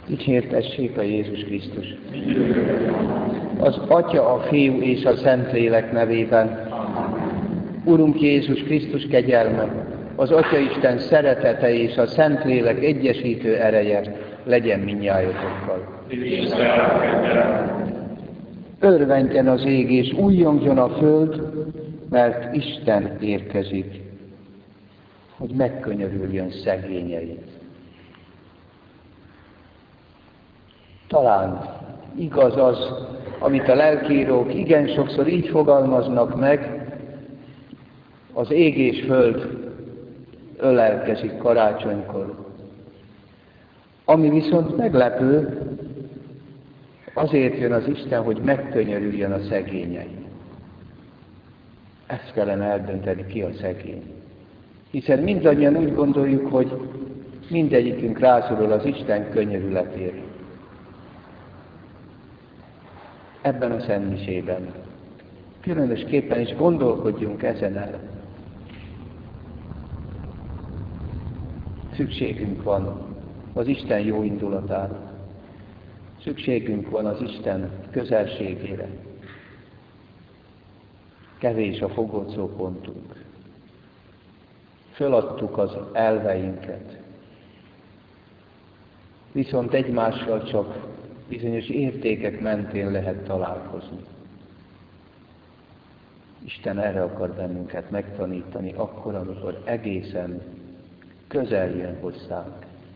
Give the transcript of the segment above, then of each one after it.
Dicsértessék a Jézus Krisztus! Az Atya, a Fiú és a Szentlélek nevében. Urunk Jézus Krisztus kegyelme, az Atyaisten szeretete és a Szentlélek egyesítő ereje legyen mindnyájotokkal. Örvendjen az ég és újjongjon a föld, mert Isten érkezik, hogy megkönyörüljön szegényeit. Talán igaz az, amit a lelkiírók igen sokszor így fogalmaznak meg, az ég és föld ölelkezik karácsonykor. Ami viszont meglepő, azért jön az Isten, hogy megkönyörüljön a szegényein. Ezt kellene eldönteni, ki a szegény. Hiszen mindannyian úgy gondoljuk, hogy mindegyikünk rászorul az Isten könyörületére. Ebben a szentmisében különösképpen is gondolkodjunk ezen el. Szükségünk van az Isten jó indulatára. Szükségünk van az Isten közelségére. Kevés a fogódzópontunk. Föladtuk az elveinket. Viszont egymással csak bizonyos értékek mentén lehet találkozni. Isten erre akar bennünket megtanítani akkor, amikor egészen közel jön hozzánk.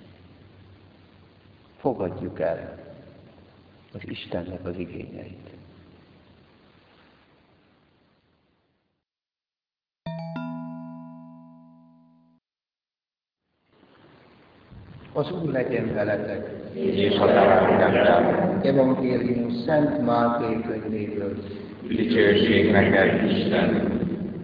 Fogadjuk el az Istennek az igényeit. Az Úr legyen veletek, és a lelkeddel. Evangélium Szent Máté könyvéből. Dicsőség neked, Isten!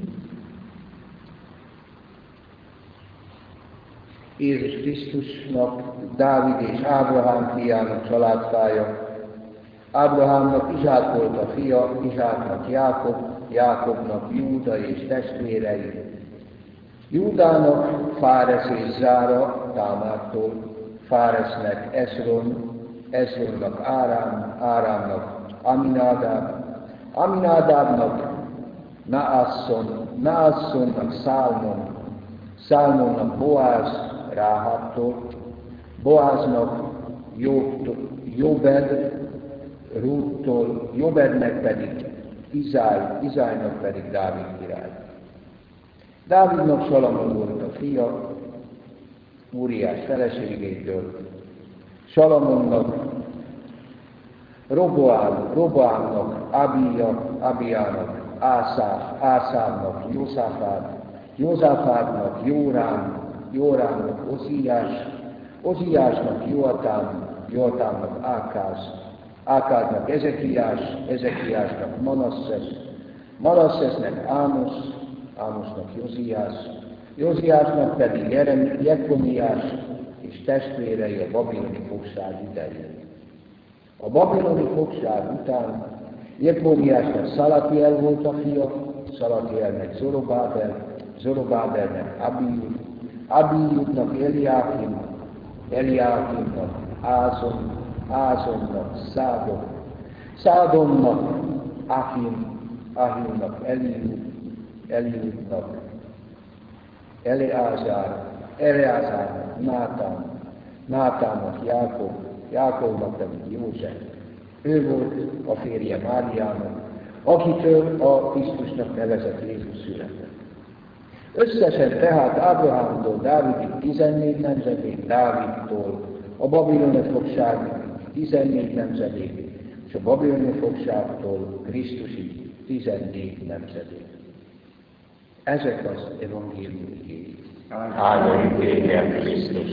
Jézus Krisztusnak, Dávid és Ábrahám fiának családfája. Ábrahámnak Izsák volt a fia, Izsáknak Jákob, Jákobnak Júda és testvérei. Júdának Fáresz és Zára Támártól, Fáresznek Ezron, Ezronnak Árám, Árámnak Aminádáb, Aminádábnak Naasson, Naasszonnak Szálmon, Szálmonnak Boáz, Ráhábtól, Boáznak Jobed, Rúttól, Jobednek pedig Izály, Izálynak pedig Dávid király. Dávidnak Salamon volt a fia, Úriás feleségétől, Salamonnak Roboámnak Abija, Abijának Ászávnak Józáfát, Józáfátnak Jórámnak Oziás, Oziásnak Joatám, Joatámnak Ákáz, Ákáznak Ezekiás, Ezekiásnak Manasszesz, Manasszesznek Ámosz, Ámosznak Józiás, Józiásnak pedig Jekoniás és testvérei a babiloni fogság idején. A babiloni fogság után Jekoniásnak Szalatiel volt a fia, Szalatielnek Zorobábel, Zorobábelnek Abiud, Abiudnak Eliákim, Eliákimnak Ázon, Ázonnak Szádon, Szádonnak Ahim, Ahimnak Eliud, Eliudnak Eleázár, Eleázárnak Nátán, Nátánnak Jákob, Jákobnak pedig József. Ő volt a férje Máriának, akitől a Krisztusnak nevezett Jézus született. Összesen tehát Ábrahámtól Dávidig 14 nemzedék, Dávidtól a babiloni fogságig 14 nemzedék, és a babiloni fogságtól Krisztusig 14 nemzedék. Ezek az evangélium igéi. Áldunk téged, Krisztus!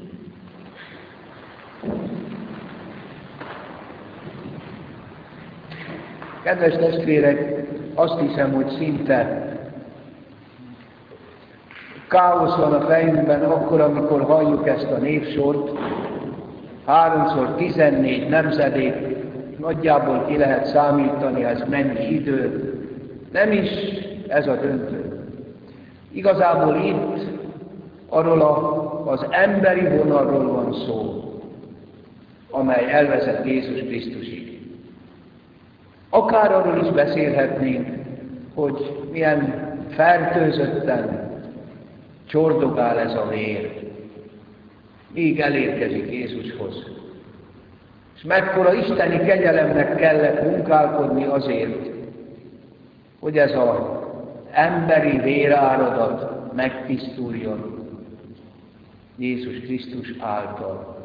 Kedves testvérek, azt hiszem, hogy szinte káosz van a fejünkben akkor, amikor halljuk ezt a névsort. 3-szor 14 nemzedék, nagyjából ki lehet számítani, ez mennyi idő. Nem is ez a döntő. Igazából itt arról az emberi vonalról van szó. amely elvezet Jézus Krisztusig. Akár arról is beszélhetnénk, hogy milyen fertőzötten csordogál ez a vér, míg elérkezik Jézushoz. És mekkora isteni kegyelemnek kellett munkálkodni azért, hogy ez az emberi véráradat megtisztuljon Jézus Krisztus által.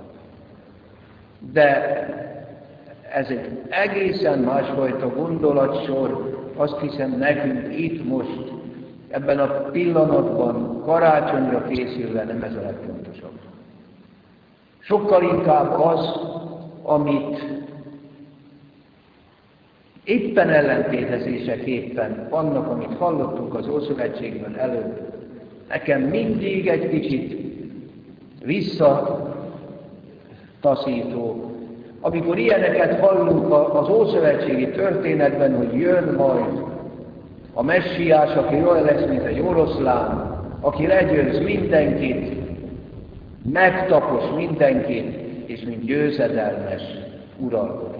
De ez egy egészen másfajta gondolatsor, azt hiszem nekünk itt most, ebben a pillanatban, karácsonyra készülve nem ez a legfontosabb. Sokkal inkább az, amit éppen ellentétezéseképpen annak, amit hallottunk az Ószövetségben előbb, nekem mindig egy kicsit visszataszító, amikor ilyeneket hallunk az Ószövetségi történetben, hogy jön majd a messiás, aki olyan lesz, mint egy oroszlán, aki legyőz mindenkit, megtapos mindenkit, és mint győzedelmes uralkodik.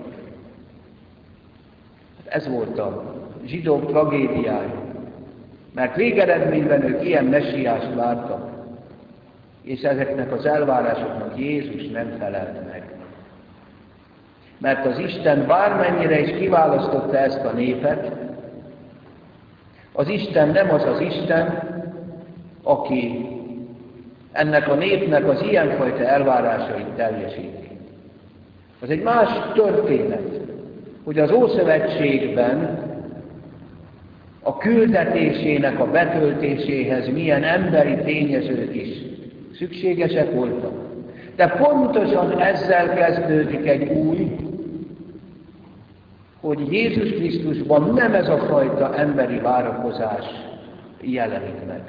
Ez volt a zsidók tragédiája, mert végeredményben ők ilyen messiást vártak, és ezeknek az elvárásoknak Jézus nem felelt meg. Mert az Isten bármennyire is kiválasztotta ezt a népet, az Isten nem az az Isten, aki ennek a népnek az ilyenfajta elvárásait teljesíti. Az egy más történet, hogy az Ószövetségben a küldetésének a betöltéséhez milyen emberi tényezők is szükségesek voltak. De pontosan ezzel kezdődik egy új, hogy Jézus Krisztusban nem ez a fajta emberi várakozás jelenik meg.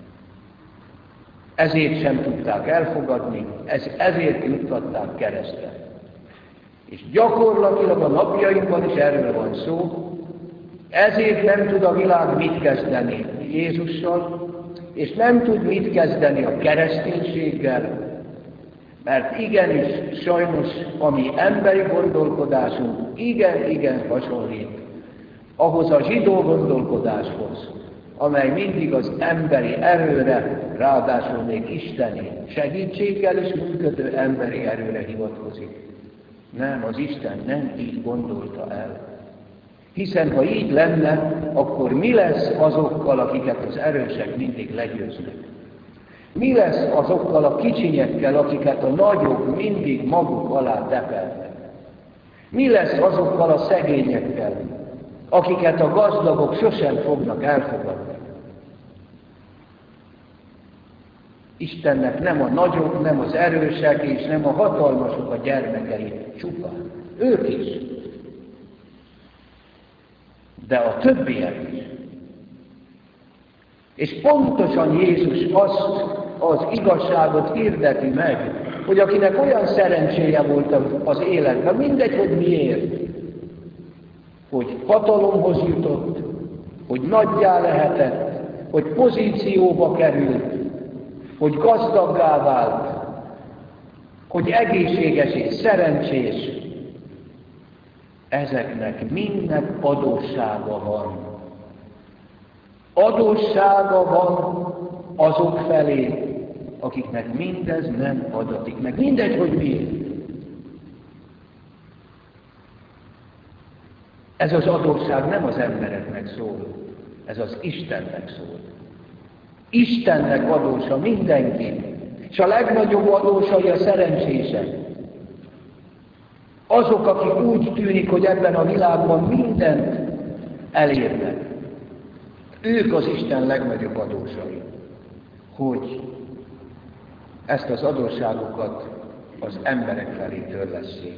Ezért sem tudták elfogadni, ezért juttatták keresztre. És gyakorlatilag a napjainkban is erről van szó, ezért nem tud a világ mit kezdeni Jézussal, és nem tud mit kezdeni a kereszténységgel, mert igenis, sajnos, a mi emberi gondolkodásunk igen hasonlít ahhoz a zsidó gondolkodáshoz, amely mindig az emberi erőre, ráadásul még isteni segítséggel is működő emberi erőre hivatkozik. Nem, az Isten nem így gondolta el. Hiszen ha így lenne, akkor mi lesz azokkal, akiket az erősek mindig legyőznek? Mi lesz azokkal a kicsinyekkel, akiket a nagyok mindig maguk alá tepelnek? Mi lesz azokkal a szegényekkel, akiket a gazdagok sosem fognak elfogadni? Istennek nem a nagyok, nem az erősek, és nem a hatalmasok a gyermekei csupán. Ők is. De a többiek is. És pontosan Jézus azt az igazságot hirdeti meg, hogy akinek olyan szerencséje volt az életben, mindegy, hogy miért, hogy hatalomhoz jutott, hogy nagyjá lehetett, hogy pozícióba került, hogy gazdaggá vált, hogy egészséges és szerencsés, ezeknek mindnek adóssága van. Adóssága van azok felé, akiknek mindez nem adatik meg. Mindegy, hogy miért. Ez az adósság nem az embereknek szól, ez az Istennek szól. Istennek adósa mindenki, és a legnagyobb adósai a szerencsések. Azok, akik úgy tűnik, hogy ebben a világban mindent elérnek. Ők az Isten legnagyobb adósai, hogy ezt az adósságokat az emberek felé törlessék.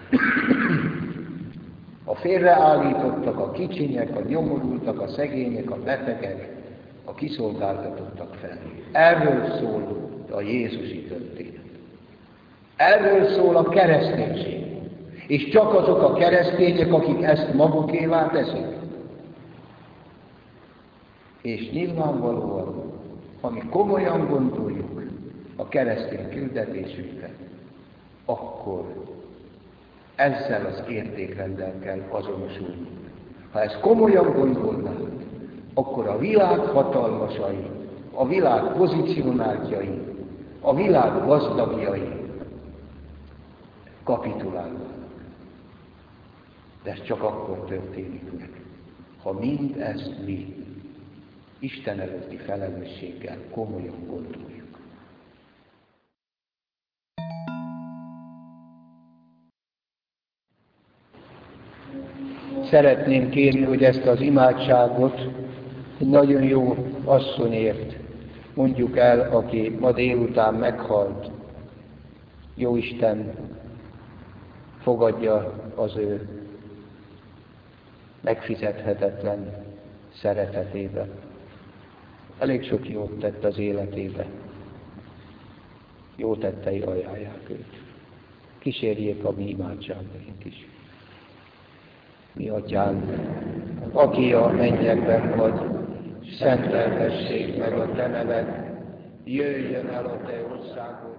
A félreállítottak, a kicsinyek, a nyomorultak, a szegények, a betegek, a kiszolgáltatottak felé. Erről szól a jézusi történet. Erről szól a kereszténység. És csak azok a keresztények, akik ezt magukévá teszik. És nyilvánvalóan, ha mi komolyan gondoljuk a keresztény küldetésünket, akkor Ezzel az értékrenddel kell azonosulni. Ha ezt komolyan gondolnánk, akkor a világ hatalmasai, a világ pozícionáltjai, a világ gazdagjai kapitulálnak. De ez csak akkor történik meg, ha mindezt mi Isten előtti felelősséggel komolyan gondoljuk. Szeretném kérni, hogy ezt az imádságot egy nagyon jó asszonyért mondjuk el, aki ma délután meghalt. Jóisten fogadja az ő megfizethetetlen szeretetébe. Elég sok jót tett az életébe. Jó tettei ajánlják őt. Kísérjék a mi imádságaink is. Mi Atyánk, aki a mennyekben vagy, szenteltessék meg a te neved, jöjjön el a te országod.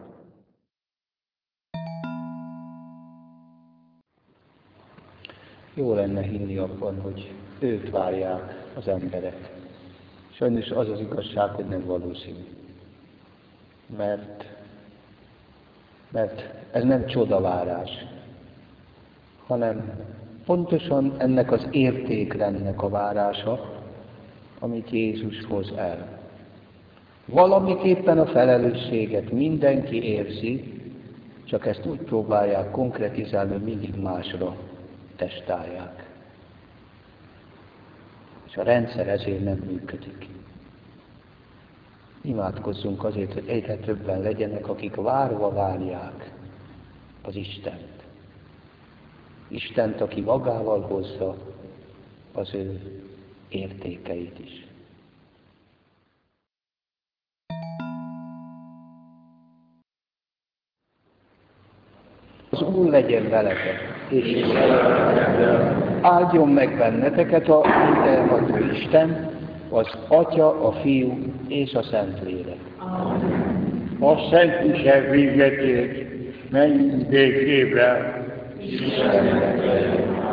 Jó lenne hinni abban, hogy őt várják az emberek. Sajnos az az igazság, hogy nem valószínű. Mert ez nem csodavárás, hanem pontosan ennek az értékrendnek a várása, amit Jézus hoz el. Valamiképpen a felelősséget mindenki érzi, csak ezt úgy próbálják konkretizálni, hogy mindig másra testálják. És a rendszer ezért nem működik. Imádkozzunk azért, hogy egyre többen legyenek, akik várva várják az Istent. Istent, aki magával hozza az ő értékeit is. Az Úr legyen veletek, és áldjon meg benneteket a mindenható Isten, az Atya, a Fiú és a Szentlélek. A Szentmisek végetét menjünk békével. Istennek legyen.